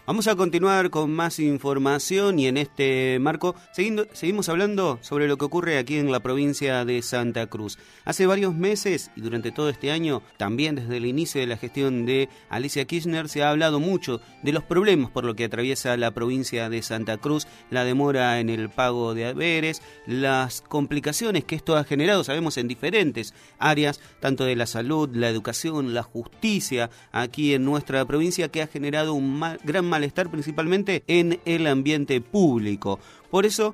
Vamos a continuar con más información y en este marco seguimos hablando sobre lo que ocurre aquí en la provincia de Santa Cruz. Hace varios meses y durante todo este año, también desde el inicio de la gestión de Alicia Kirchner, se ha hablado mucho de los problemas por lo que atraviesa la provincia de Santa Cruz, la demora en el pago de haberes, las complicaciones que esto ha generado, sabemos, en diferentes áreas, tanto de la salud, la educación, la justicia, aquí en nuestra provincia, que ha generado un gran malestar principalmente en el ambiente público. Por eso,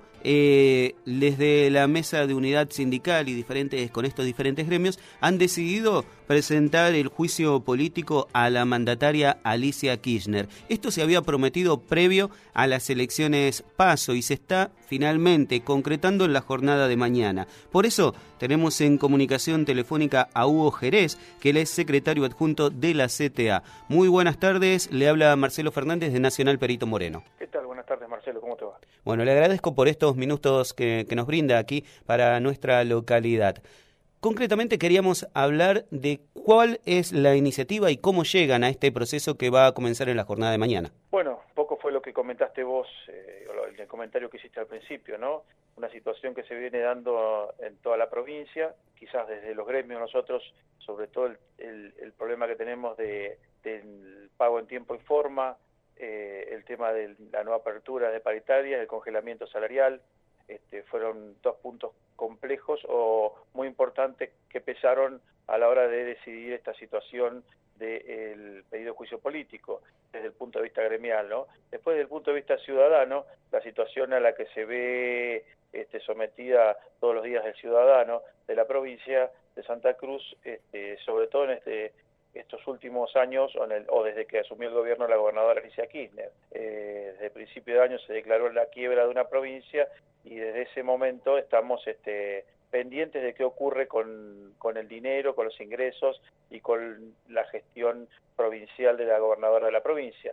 desde la mesa de unidad sindical y con estos diferentes gremios, han decidido presentar el juicio político a la mandataria Alicia Kirchner. Esto se había prometido previo a las elecciones PASO y se está finalmente concretando en la jornada de mañana. Por eso tenemos en comunicación telefónica a Hugo Jerez, que él es secretario adjunto de la CTA. Muy buenas tardes, le habla Marcelo Fernández de Nacional Perito Moreno. ¿Qué tal? Buenas tardes, Marcelo, ¿cómo te va? Bueno, le agradezco por estos minutos que nos brinda aquí para nuestra localidad. Concretamente queríamos hablar de cuál es la iniciativa y cómo llegan a este proceso que va a comenzar en la jornada de mañana. Bueno, poco fue lo que comentaste vos, el comentario que hiciste al principio, ¿no? Una situación que se viene dando en toda la provincia, quizás desde los gremios nosotros, sobre todo el problema que tenemos del pago en tiempo y forma, el tema de la nueva apertura de paritarias, el congelamiento salarial, fueron dos puntos complejos o muy importantes que pesaron a la hora de decidir esta situación del pedido de juicio político desde el punto de vista gremial, ¿no? Después, desde el punto de vista ciudadano, la situación a la que se ve sometida todos los días el ciudadano de la provincia de Santa Cruz, sobre todo en estos últimos años o desde que asumió el gobierno la gobernadora Alicia Kirchner. Desde el principio de año se declaró la quiebra de una provincia y desde ese momento estamos pendientes de qué ocurre con el dinero, con los ingresos y con la gestión provincial de la gobernadora de la provincia.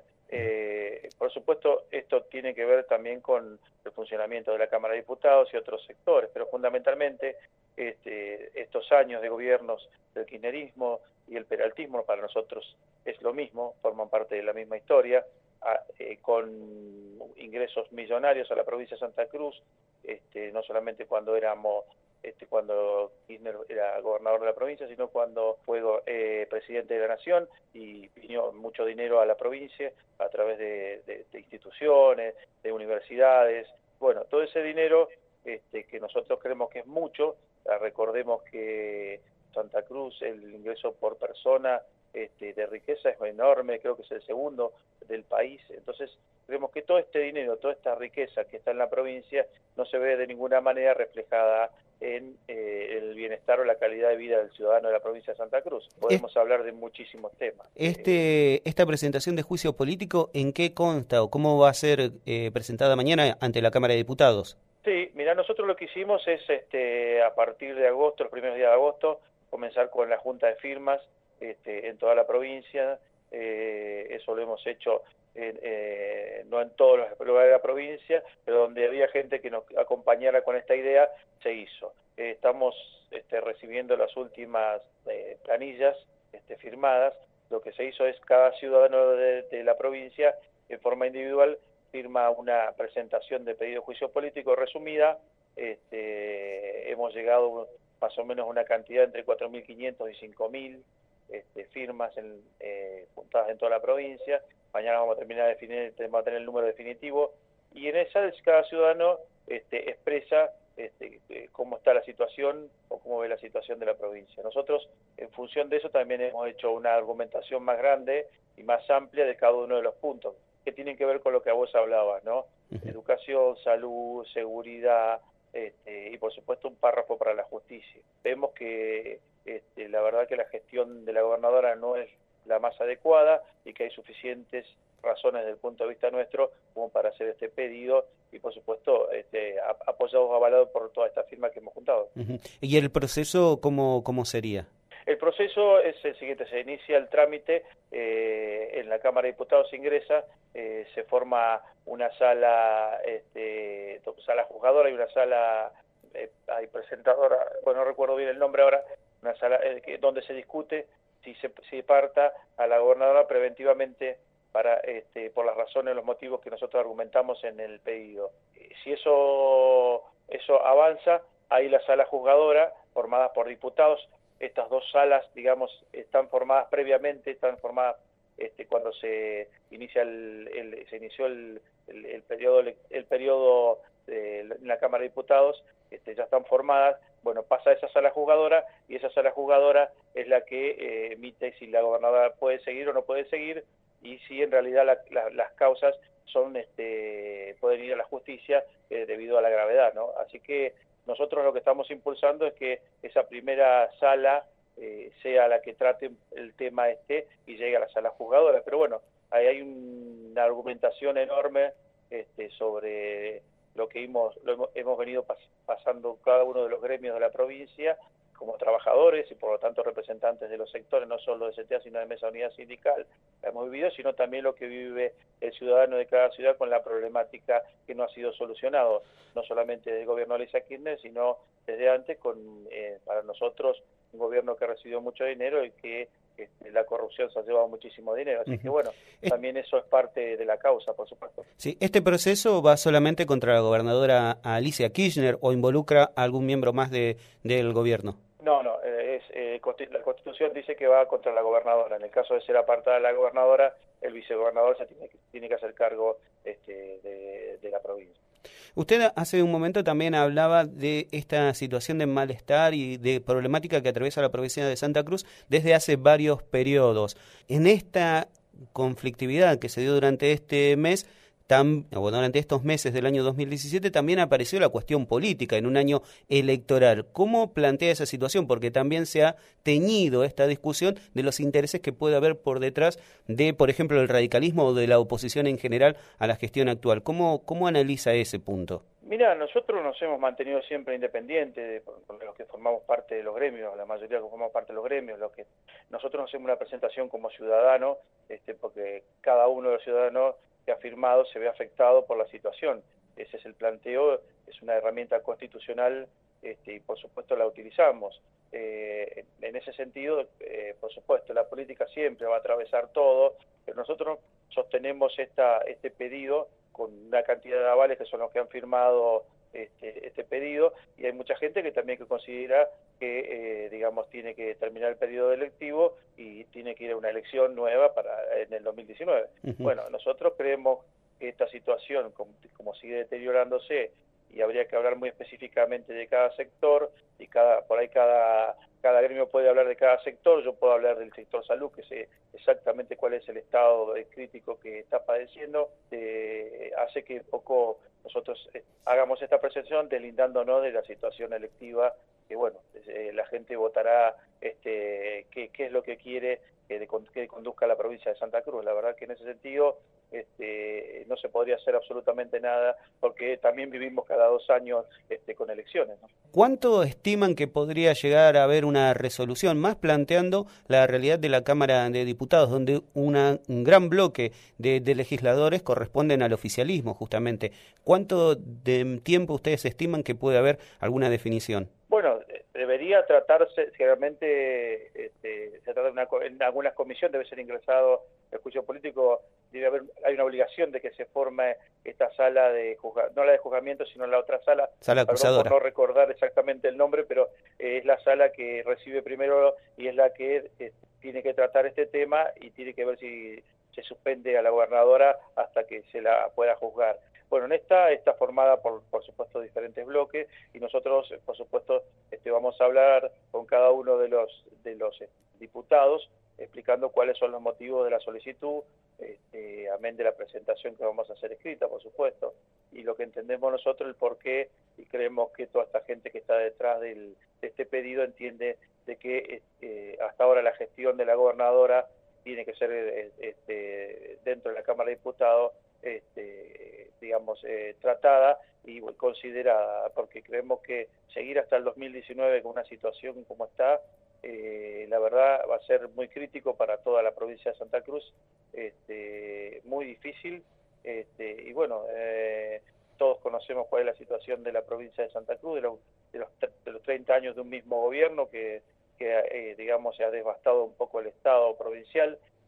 Por supuesto, esto tiene que ver también con el funcionamiento de la Cámara de Diputados y otros sectores, pero fundamentalmente estos años de gobiernos del kirchnerismo y el peraltismo para nosotros es lo mismo, forman parte de la misma historia, con ingresos millonarios a la provincia de Santa Cruz, no solamente cuando cuando Kirchner era gobernador de la provincia, sino cuando fue presidente de la Nación y vino mucho dinero a la provincia a través de instituciones, de universidades. Bueno, todo ese dinero que nosotros creemos que es mucho, recordemos que Santa Cruz, el ingreso por persona de riqueza es enorme, creo que es el segundo del país. Entonces, creemos que todo este dinero, toda esta riqueza que está en la provincia no se ve de ninguna manera reflejada en el bienestar o la calidad de vida del ciudadano de la provincia de Santa Cruz. Podemos hablar de muchísimos temas. Esta presentación de juicio político, ¿en qué consta o cómo va a ser presentada mañana ante la Cámara de Diputados? Sí, mira, nosotros lo que hicimos es a partir de agosto, los primeros días de agosto, comenzar con la junta de firmas en toda la provincia. Eso lo hemos hecho no en todos los lugares de la provincia, pero donde había gente que nos acompañara con esta idea, se hizo. Estamos recibiendo las últimas planillas firmadas. Lo que se hizo es cada ciudadano de la provincia, en forma individual, firma una presentación de pedido de juicio político resumida. Hemos llegado más o menos a una cantidad entre 4.500 y 5.000 firmas juntadas en toda la provincia. Mañana vamos a terminar de definir, vamos a tener el número definitivo, y en esa cada ciudadano expresa cómo está la situación o cómo ve la situación de la provincia. Nosotros, en función de eso, también hemos hecho una argumentación más grande y más amplia de cada uno de los puntos, que tienen que ver con lo que a vos hablabas, ¿no? Educación, salud, seguridad, y por supuesto un párrafo para la justicia. Vemos que la verdad que la gestión de la gobernadora no es la más adecuada y que hay suficientes razones desde el punto de vista nuestro como para hacer este pedido y por supuesto apoyados, avalados por toda esta firma que hemos juntado. ¿Y el proceso cómo sería? El proceso es el siguiente: se inicia el trámite, en la Cámara de Diputados se ingresa, se forma una sala juzgadora y una sala hay presentadora, bueno, no recuerdo bien el nombre ahora, una sala donde se discute si parta a la gobernadora preventivamente por las razones, los motivos que nosotros argumentamos en el pedido. Si eso avanza, ahí la sala juzgadora, formada por diputados, estas dos salas, digamos, están formadas previamente, están formadas cuando se inició el periodo en la Cámara de Diputados, ya están formadas. Bueno, pasa a esa sala juzgadora y esa sala juzgadora es la que emite si la gobernadora puede seguir o no puede seguir, y si en realidad las causas son pueden ir a la justicia debido a la gravedad, ¿no? Así que nosotros lo que estamos impulsando es que esa primera sala sea la que trate el tema y llegue a la sala juzgadora. Pero bueno, ahí hay una argumentación enorme sobre lo que hemos venido pasando cada uno de los gremios de la provincia como trabajadores y por lo tanto representantes de los sectores, no solo de CTA sino de Mesa Unidad Sindical, la hemos vivido, sino también lo que vive el ciudadano de cada ciudad con la problemática que no ha sido solucionado, no solamente desde el gobierno de Alicia Kirchner, sino desde antes para nosotros un gobierno que recibió mucho dinero y que la corrupción se ha llevado muchísimo dinero. Así que bueno, también eso es parte de la causa, por supuesto. Sí, ¿este proceso va solamente contra la gobernadora Alicia Kirchner o involucra a algún miembro más del gobierno? No, la Constitución dice que va contra la gobernadora. En el caso de ser apartada la gobernadora, el vicegobernador se tiene que hacer cargo de la provincia. Usted hace un momento también hablaba de esta situación de malestar y de problemática que atraviesa la provincia de Santa Cruz desde hace varios periodos. En esta conflictividad que se dio durante este mes, durante estos meses del año 2017 también apareció la cuestión política en un año electoral. ¿Cómo plantea esa situación? Porque también se ha teñido esta discusión de los intereses que puede haber por detrás de, por ejemplo, el radicalismo o de la oposición en general a la gestión actual. ¿Cómo analiza ese punto? Mira, nosotros nos hemos mantenido siempre independientes, los que formamos parte de los gremios, la mayoría que formamos parte de los gremios, nosotros hacemos una presentación como ciudadanos, porque cada uno de los ciudadanos que ha firmado se ve afectado por la situación. Ese es el planteo, es una herramienta constitucional y por supuesto la utilizamos. En ese sentido, por supuesto, la política siempre va a atravesar todo, pero nosotros sostenemos este pedido con una cantidad de avales que son los que han firmado este pedido, y hay mucha gente que también considera que tiene que terminar el periodo electivo y tiene que ir a una elección nueva en el 2019. Bueno, nosotros creemos que esta situación, como sigue deteriorándose, y habría que hablar muy específicamente de cada sector, y por ahí cada gremio puede hablar de cada sector. Yo puedo hablar del sector salud, que sé exactamente cuál es el estado crítico que está padeciendo, hace que poco nosotros hagamos esta percepción deslindándonos de la situación electiva, que bueno, la gente votará qué es lo que quiere que conduzca a la provincia de Santa Cruz. La verdad que en ese sentido no se podría hacer absolutamente nada, porque también vivimos cada 2 años con elecciones, ¿no? ¿Cuánto estiman que podría llegar a haber una resolución, más planteando la realidad de la Cámara de Diputados, donde un gran bloque de legisladores corresponden al oficialismo, justamente? ¿Cuánto de tiempo ustedes estiman que puede haber alguna definición? Bueno, debería tratarse, realmente se trata en algunas comisiones, debe ser ingresado el juicio político, hay una obligación de que se forme esta sala no la de juzgamiento, sino la otra sala acusadora. Por no recordar exactamente el nombre, pero es la sala que recibe primero y es la que tiene que tratar este tema y tiene que ver si se suspende a la gobernadora hasta que se la pueda juzgar. Bueno, en esta está formada por supuesto diferentes bloques, y nosotros por supuesto vamos a hablar con cada uno de los diputados explicando cuáles son los motivos de la solicitud, amén de la presentación que vamos a hacer escrita, por supuesto, y lo que entendemos nosotros, el porqué, y creemos que toda esta gente que está detrás de este pedido entiende de que hasta ahora la gestión de la gobernadora tiene que ser dentro de la Cámara de Diputados tratada y considerada, porque creemos que seguir hasta el 2019 con una situación como está, la verdad va a ser muy crítico para toda la provincia de Santa Cruz, muy difícil, y bueno, todos conocemos cuál es la situación de la provincia de Santa Cruz, de los 30 años de un mismo gobierno que se ha devastado un poco el Estado provincial,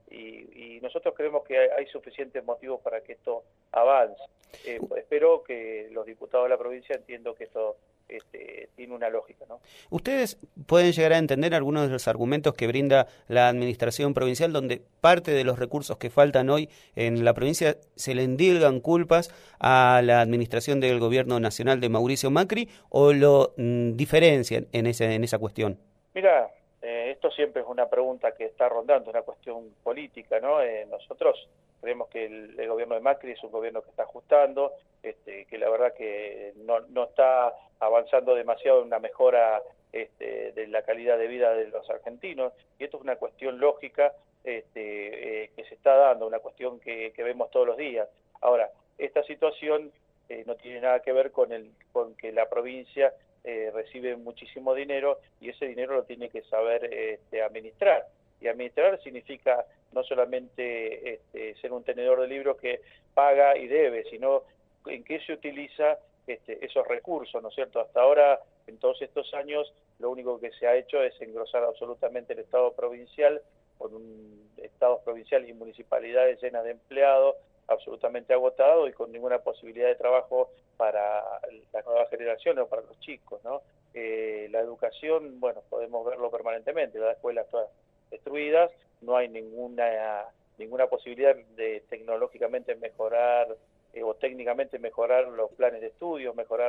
y nosotros creemos que hay suficientes motivos para que esto avance. Espero que los diputados de la provincia entiendan que esto tiene una lógica, ¿no? ¿Ustedes pueden llegar a entender algunos de los argumentos que brinda la administración provincial, donde parte de los recursos que faltan hoy en la provincia se le endilgan culpas a la administración del gobierno nacional de Mauricio Macri, o lo diferencian en esa cuestión? Mira, esto siempre es una pregunta que está rondando, una cuestión política, ¿no? Nosotros creemos que el gobierno de Macri es un gobierno que está ajustando, que la verdad que no está avanzando demasiado en una mejora de la calidad de vida de los argentinos, y esto es una cuestión lógica que se está dando, una cuestión que vemos todos los días. Ahora, esta situación no tiene nada que ver con que la provincia recibe muchísimo dinero, y ese dinero lo tiene que saber administrar. Y administrar significa no solamente ser un tenedor de libros que paga y debe, sino en qué se utiliza esos recursos, ¿no es cierto? Hasta ahora, en todos estos años, lo único que se ha hecho es engrosar absolutamente el Estado provincial, con estados provinciales y municipalidades llenas de empleados, absolutamente agotados y con ninguna posibilidad de trabajo para las nuevas generaciones o para los chicos, ¿no? La educación, bueno, podemos verlo permanentemente, las escuelas todas destruidas, no hay ninguna posibilidad de tecnológicamente mejorar o técnicamente mejorar los planes de estudio, mejorar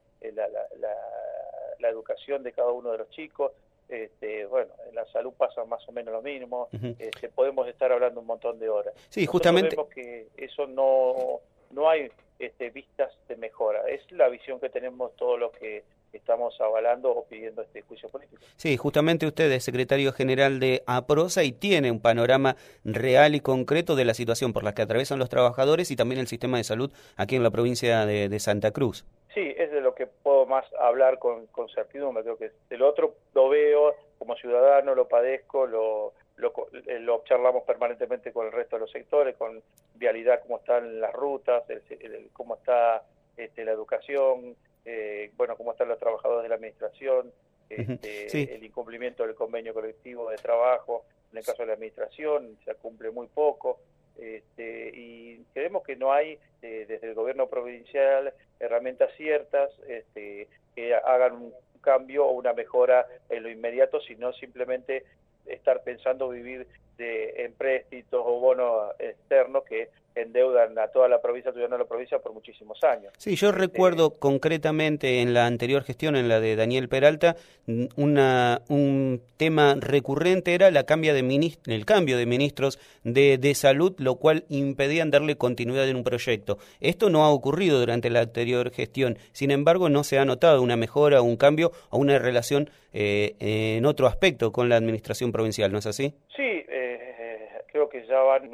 la educación de cada uno de los chicos. Bueno, en la salud pasa más o menos lo mismo. Podemos estar hablando un montón de horas. Sí, justamente. Nosotros vemos que eso no hay vistas de mejora. Es la visión que tenemos todos los que estamos avalando o pidiendo este juicio político. Sí, justamente usted es secretario general de APROSA y tiene un panorama real y concreto de la situación por la que atraviesan los trabajadores y también el sistema de salud aquí en la provincia de Santa Cruz. Sí, es de lo que puedo más hablar con certidumbre. Creo que del otro lo veo como ciudadano, lo padezco, lo charlamos permanentemente con el resto de los sectores, con vialidad, cómo están las rutas, cómo está la educación, bueno, cómo están los trabajadores de la administración, sí. El incumplimiento del convenio colectivo de trabajo. En el caso de la administración se cumple muy poco, y creemos que no hay desde el gobierno provincial herramientas ciertas que hagan un cambio o una mejora en lo inmediato, sino simplemente estar pensando vivir de empréstitos o bonos externos que endeudan a toda la provincia, a la provincia por muchísimos años. Sí, yo recuerdo concretamente en la anterior gestión, en la de Daniel Peralta, un tema recurrente era el cambio de ministros de salud, lo cual impedían darle continuidad en un proyecto. Esto no ha ocurrido durante la anterior gestión, sin embargo no se ha notado una mejora, un cambio o una relación en otro aspecto con la administración provincial, ¿no es así? Sí, creo que ya van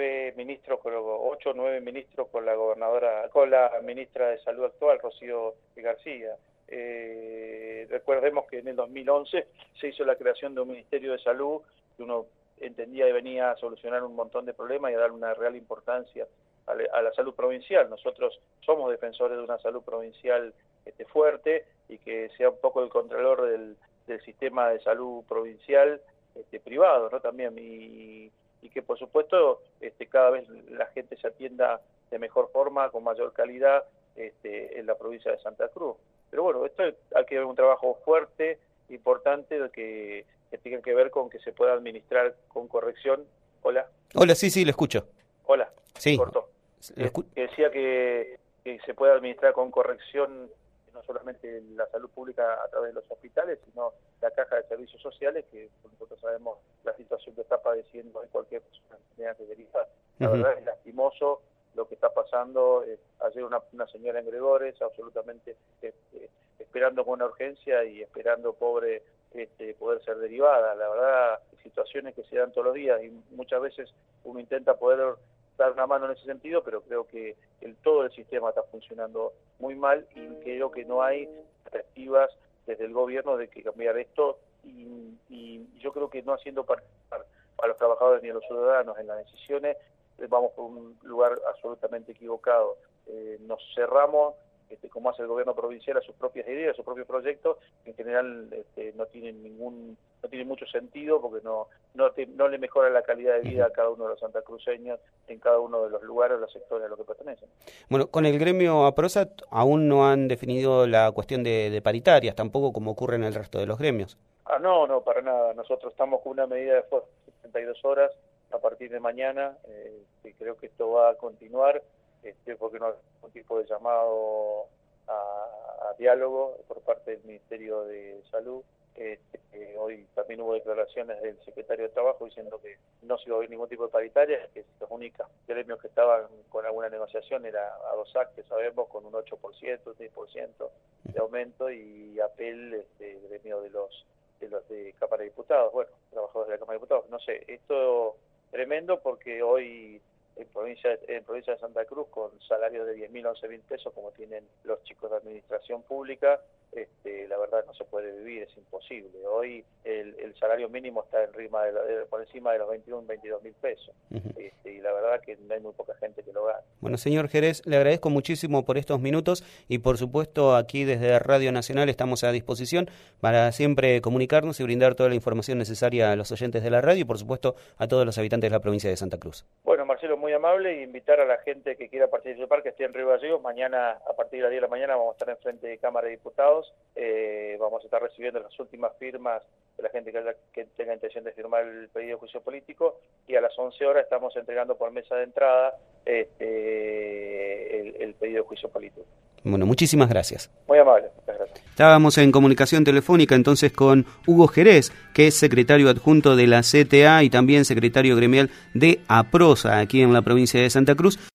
8 o 9 ministros con la ministra de Salud actual, Rocío García. Recordemos que en el 2011 se hizo la creación de un Ministerio de Salud que uno entendía que venía a solucionar un montón de problemas y a dar una real importancia a la salud provincial. Nosotros somos defensores de una salud provincial fuerte y que sea un poco el controlador del sistema de salud provincial privado, ¿no? También y que por supuesto cada vez la gente se atienda de mejor forma, con mayor calidad en la provincia de Santa Cruz. Pero bueno, esto hay que ver un trabajo fuerte, importante, que tenga que ver con que se pueda administrar con corrección. Hola. Hola, sí, le escucho. Hola, sí. Cortó. Que decía que se pueda administrar con corrección no solamente la salud pública a través de los hospitales, sino la caja de servicios sociales, que nosotros sabemos la situación que está padeciendo en cualquier persona que tenga que derivar. La verdad es lastimoso lo que está pasando. Ayer una señora en Gregores, absolutamente esperando con una urgencia y esperando, pobre, poder ser derivada. La verdad, situaciones que se dan todos los días y muchas veces uno intenta poder dar una mano en ese sentido, pero creo que todo el sistema está funcionando muy mal y creo que no hay perspectivas desde el gobierno de que cambiar esto y yo creo que no haciendo participar a los trabajadores ni a los ciudadanos en las decisiones, vamos por un lugar absolutamente equivocado. Nos cerramos como hace el gobierno provincial, a sus propias ideas, a sus propios proyectos, en general no tienen mucho sentido, porque no le mejora la calidad de vida a cada uno de los santacruceños en cada uno de los lugares o los sectores a los que pertenecen. Bueno, con el gremio APROSA aún no han definido la cuestión de paritarias, tampoco como ocurre en el resto de los gremios. No, para nada. Nosotros estamos con una medida de fuerza de 72 horas a partir de mañana, y creo que esto va a continuar, porque no hay ningún tipo de llamado a diálogo por parte del Ministerio de Salud. Hoy también hubo declaraciones del secretario de Trabajo diciendo que no se iba a haber ningún tipo de paritaria, que los únicos gremios que estaban con alguna negociación era ADOSAC, que sabemos, con un 8%, un 10% de aumento, y APEL, gremio de los de Cámara de Diputados, trabajadores de la Cámara de Diputados. No sé, esto tremendo, porque hoy en provincia de Santa Cruz, con salarios de 10.000, 11.000 pesos, como tienen los chicos de administración pública, la verdad no se puede vivir, es imposible. Hoy el salario mínimo está por encima de los 21, 22.000 pesos, y la verdad que hay muy poca gente que lo gana. Bueno, señor Jerez, le agradezco muchísimo por estos minutos, y por supuesto aquí desde Radio Nacional estamos a disposición para siempre comunicarnos y brindar toda la información necesaria a los oyentes de la radio y por supuesto a todos los habitantes de la provincia de Santa Cruz. Bueno, Marcelo, muy amable, y invitar a la gente que quiera participar, que esté en Río Gallegos. Mañana, a partir de las 10 de la mañana, vamos a estar en frente de Cámara de Diputados. Vamos a estar recibiendo las últimas firmas de la gente que tenga intención de firmar el pedido de juicio político, y a las 11 horas estamos entregando por mesa de entrada el pedido de juicio político. Bueno, muchísimas gracias. Muy amable, muchas gracias. Estábamos en comunicación telefónica entonces con Hugo Jerez, que es secretario adjunto de la CTA y también secretario gremial de APROSA aquí en la provincia de Santa Cruz.